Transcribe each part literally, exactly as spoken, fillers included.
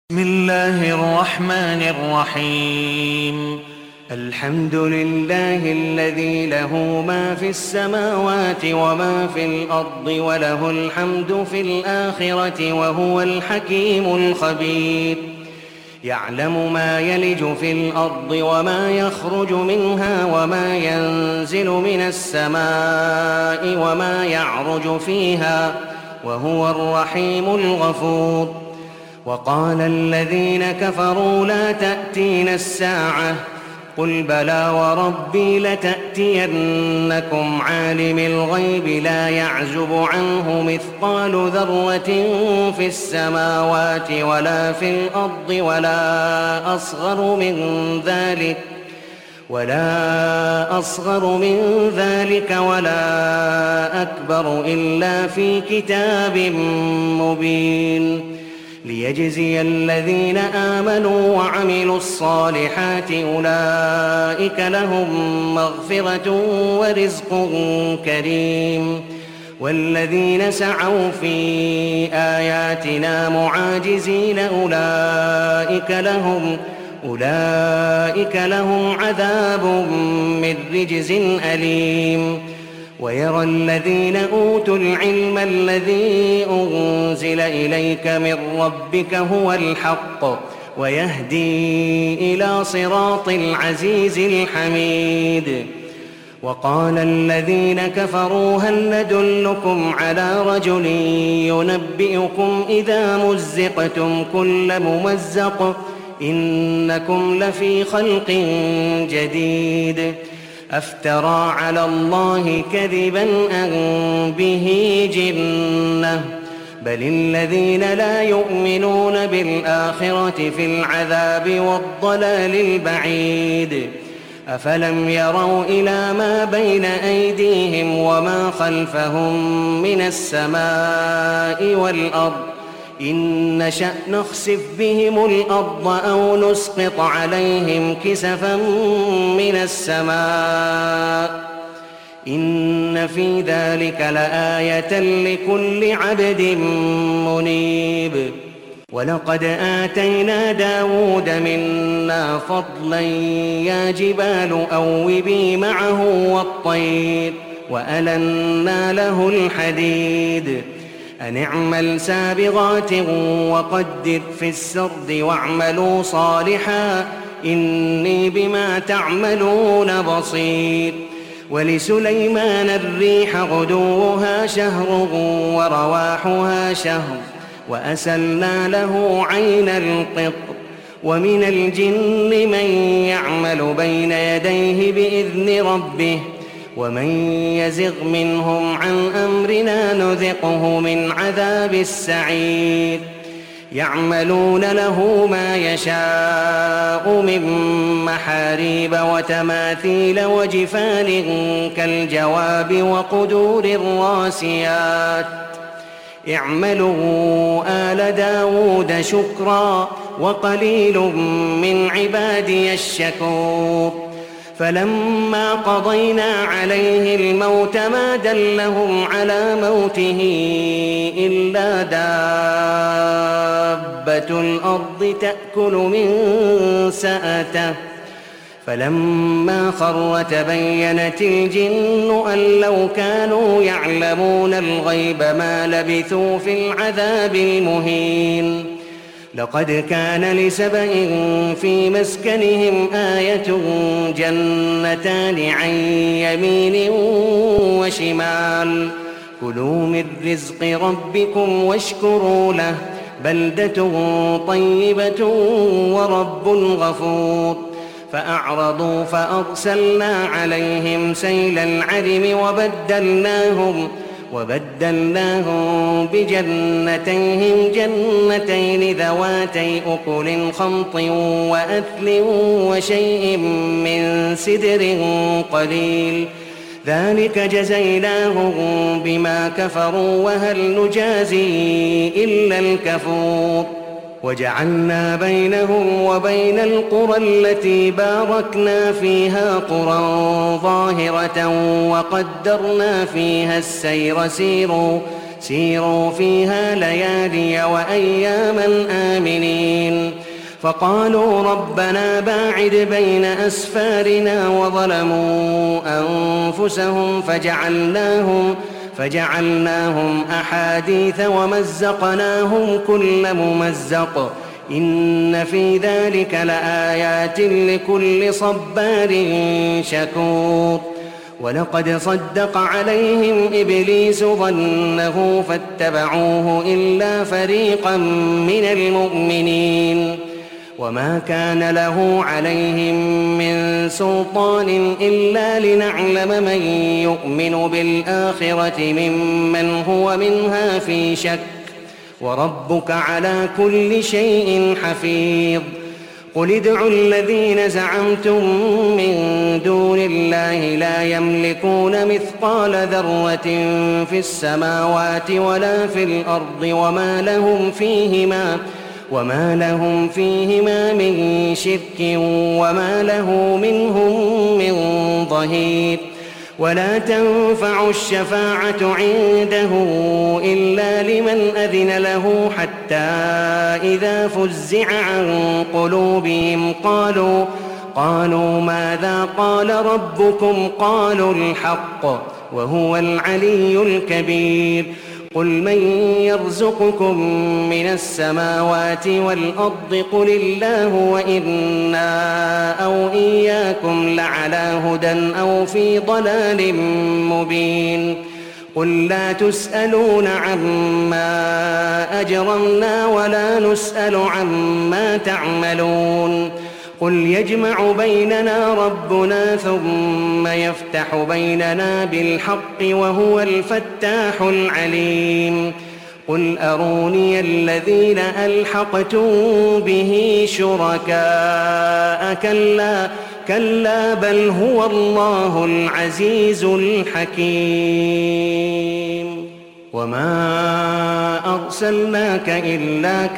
بسم الله الرحمن الرحيم. الحمد لله الذي له ما في السماوات وما في الأرض وله الحمد في الآخرة وهو الحكيم الخبير. يعلم ما يلج في الأرض وما يخرج منها وما ينزل من السماء وما يعرج فيها وهو الرحيم الغفور. وقال الذين كفروا لا تأتينا الساعة قل بلى وربي لتأتينكم عالم الغيب لا يعزب عنه مثقال ذرة في السماوات ولا في الأرض ولا أصغر من ذلك ولا أصغر من ذلك ولا أكبر إلا في كتاب مبين. ليجزي الذين آمنوا وعملوا الصالحات أولئك لهم مغفرة ورزق كريم. والذين سعوا في آياتنا معاجزين أولئك لهم أولئك لهم عذاب من رجز أليم. ويرى الذين أوتوا العلم الذي أنزل إليك من ربك هو الحق ويهدي إلى صراط العزيز الحميد. وقال الذين كفروا هل ندلكم على رجل ينبئكم إذا مزقتم كل ممزق إنكم لفي خلق جديد. أفترى على الله كذبا أن به جنة بل الذين لا يؤمنون بالآخرة في العذاب والضلال البعيد. أفلم يروا إلى ما بين أيديهم وما خلفهم من السماء والأرض إن نشأ نخسف بهم الأرض أو نسقط عليهم كسفا من السماء إن في ذلك لآية لكل عبد منيب. ولقد آتينا داود منا فضلا يا جبال أوبي معه والطير وألنا له الحديد أن اعمل سابغات وقدر في السرد واعملوا صالحا إني بما تعملون بصير. ولسليمان الريح غدوها شهر ورواحها شهر وأسلنا له عين القطر. ومن الجن من يعمل بين يديه بإذن ربه ومن يزغ منهم عن أمرنا نذقه من عذاب السعير. يعملون له ما يشاء من محاريب وتماثيل وجفان كالجواب وقدور الراسيات اعملوا آل داود شكرا وقليل من عبادي الشكور. فلما قضينا عليه الموت ما دلهم على موته إلا دابة الأرض تأكل من سأته فلما خر تبينت الجن أن لو كانوا يعلمون الغيب ما لبثوا في العذاب المهين. لقد كان لسبإ في مسكنهم آية جنتان عن يمين وشمال كلوا من رزق ربكم واشكروا له بلدة طيبة ورب غفور. فأعرضوا فأرسلنا عليهم سيل العرم وبدلناهم وبدلناهم بجنتيهم جنتين ذواتي أكل خمط وأثل وشيء من سدر قليل ذلك جزيناهم بما كفروا وهل نجازي إلا الكفور. وجعلنا بينهم وبين القرى التي باركنا فيها قرى ظاهرة وقدرنا فيها السير سيروا سيروا فيها ليالي وأياما آمنين فقالوا ربنا باعد بين أسفارنا وظلموا أنفسهم فجعلناهم, فجعلناهم أحاديث ومزقناهم كل ممزق إن في ذلك لآيات لكل صبار شكور. ولقد صدق عليهم إبليس ظنه فاتبعوه إلا فريقا من المؤمنين وما كان له عليهم من سلطان إلا لنعلم من يؤمن بالآخرة ممن هو منها في شك وربك على كل شيء حفيظ. قل ادعوا الذين زعمتم من دون الله لا يملكون مثقال ذرة في السماوات ولا في الأرض وما لهم فيهما وما لهم فيهما من شرك وما له منهم من ظهير. ولا تنفع الشفاعة عنده إلا لمن أذن له حتى إذا فزع عن قلوبهم قالوا قالوا ماذا قال ربكم قالوا الحق وهو العلي الكبير. قل من يرزقكم من السماوات والأرض قل الله وإنا أو إياكم لعلى هدى أو في ضلال مبين. قل لا تسألون عما أجرمنا ولا نسأل عما تعملون. قل يجمع بيننا ربنا ثم يفتح بيننا بالحق وهو الفتاح العليم. قل أروني الذين ألحقتم به شركاء كلا كلا بل هو الله العزيز الحكيم. وما أرسلناك إلا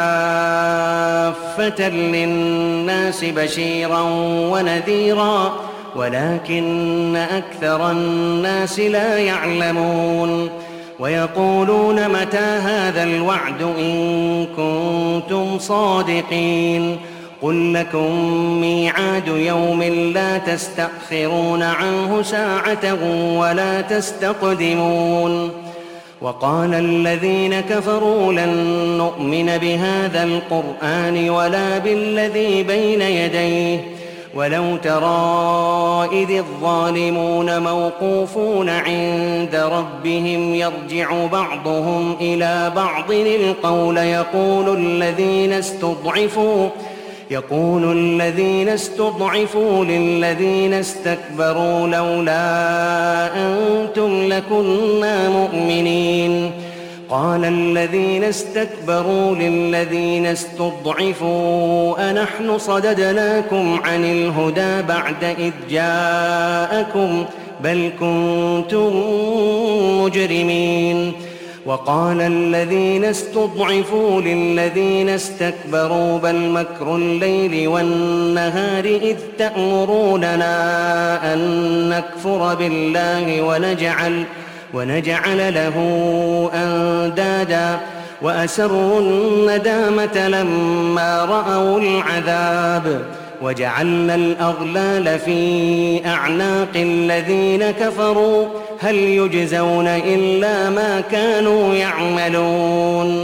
كافة للناس بشيرا ونذيرا ولكن أكثر الناس لا يعلمون. ويقولون متى هذا الوعد إن كنتم صادقين. قل لكم ميعاد يوم لا تستأخرون عنه ساعة ولا تستقدمون. وقال الذين كفروا لن نؤمن بهذا القرآن ولا بالذي بين يديه ولو ترى إذ الظالمون موقوفون عند ربهم يرجع بعضهم إلى بعض القول يقول الذين استضعفوا يقول الذين استضعفوا للذين استكبروا لولا أنتم لكنا مؤمنين. قال الذين استكبروا للذين استضعفوا أنحن صددناكم عن الهدى بعد إذ جاءكم بل كنتم مجرمين. وقال الذين استضعفوا للذين استكبروا بل مكر الليل والنهار إذ تأمروننا أن نكفر بالله ونجعل, ونجعل له أندادا وأسروا الندامة لما رأوا العذاب وجعلنا الأغلال في أعناق الذين كفروا هل يجزون إلا ما كانوا يعملون.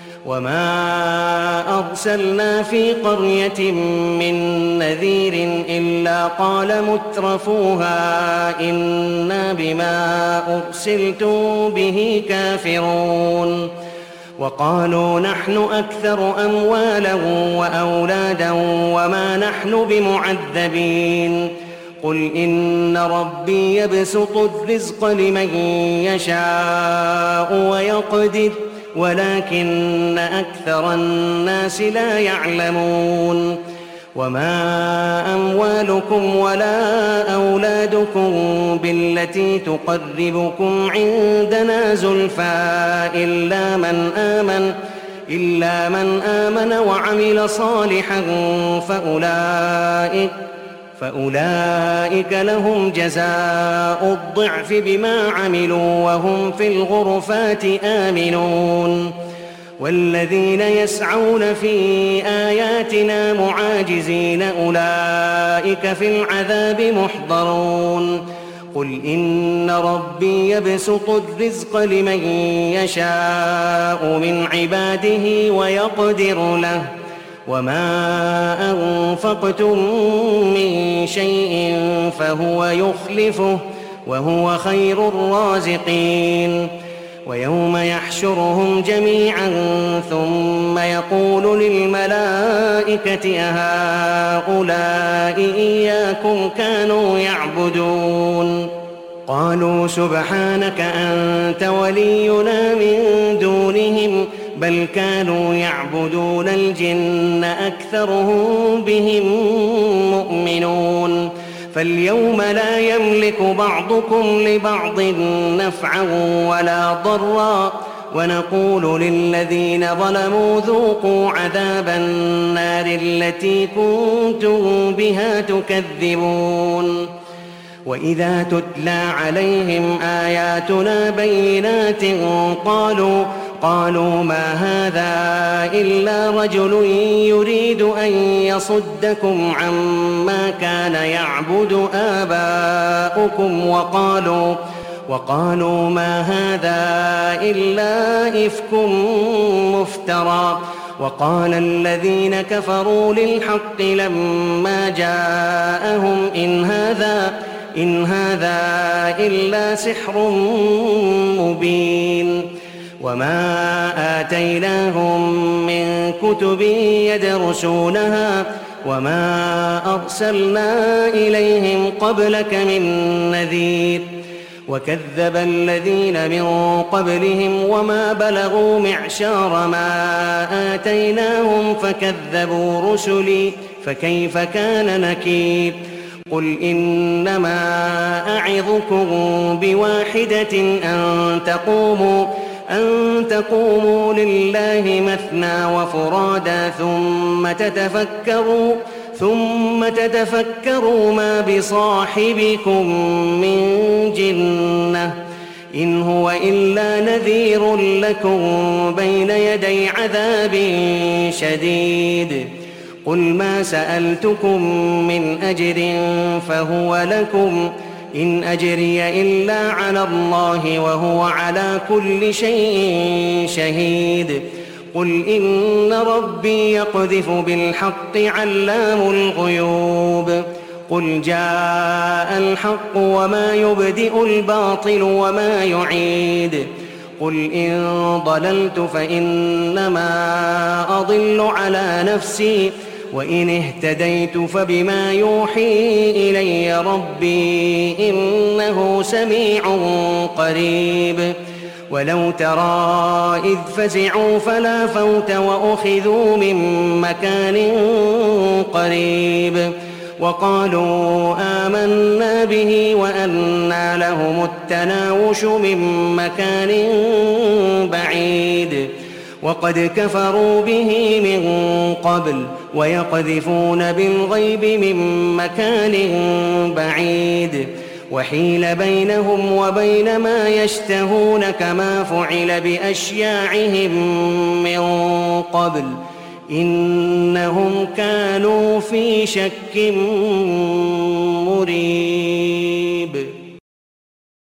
وما أرسلنا في قرية من نذير إلا قال مترفوها إنا بما أرسلتم به كافرون. وقالوا نحن أكثر أموالا وأولادا وما نحن بمعذبين. قل إن ربي يبسط الرزق لمن يشاء ويقدر ولكن أكثر الناس لا يعلمون. وما أموالكم ولا أولادكم بالتي تقربكم عندنا زلفى إلا من آمن إلا من آمن وعمل صالحا فأولئك فأولئك لهم جزاء الضعف بما عملوا وهم في الغرفات آمنون. والذين يسعون في آياتنا معاجزين أولئك في العذاب محضرون قل إن ربي يبسط الرزق لمن يشاء من عباده ويقدر له وما أنفقتم من شيء فهو يخلفه وهو خير الرازقين ويوم يحشرهم جميعا ثم يقول للملائكة أهؤلاء إياكم كانوا يعبدون قالوا سبحانك أنت ولينا من دونهم بل كانوا يعبدون الجن أكثرهم بهم مؤمنون فاليوم لا يملك بعضكم لبعض نفعا ولا ضرا ونقول للذين ظلموا ذوقوا عذاب النار التي كنتم بها تكذبون وإذا تتلى عليهم آياتنا بينات قالوا قالوا ما هذا إلا رجل يريد أن يصدكم عما كان يعبد آباؤكم وقالوا وقالوا ما هذا إلا إفك مفترى وقال الذين كفروا للحق لما جاءهم إن هذا إن هذا إلا سحر مبين وما آتيناهم من كتب يدرسونها وما أرسلنا إليهم قبلك من نذير وكذب الذين من قبلهم وما بلغوا معشار ما آتيناهم فكذبوا رسلي فكيف كان نكير قل إنما أعظكم بواحدة أن تقوموا أن تقوموا لله مثنى وفرادا ثم تتفكروا ثم تتفكروا ما بصاحبكم من جنة إن هو إلا نذير لكم بين يدي عذاب شديد قل ما سألتكم من أجر فهو لكم إن أجري إلا على الله وهو على كل شيء شهيد قل إن ربي يقذف بالحق علام الغيوب قل جاء الحق وما يبدئ الباطل وما يعيد قل إن ضللت فإنما أضل على نفسي وإن اهتديت فبما يوحي إلي ربي إنه سميع قريب ولو ترى إذ فزعوا فلا فوت وأخذوا من مكان قريب وقالوا آمنا به وأنى لهم التناوش من مكان بعيد وقد كفروا به من قبل ويقذفون بالغيب من مكان بعيد وحيل بينهم وبين ما يشتهون كما فعل بأشياعهم من قبل إنهم كانوا في شك مريب.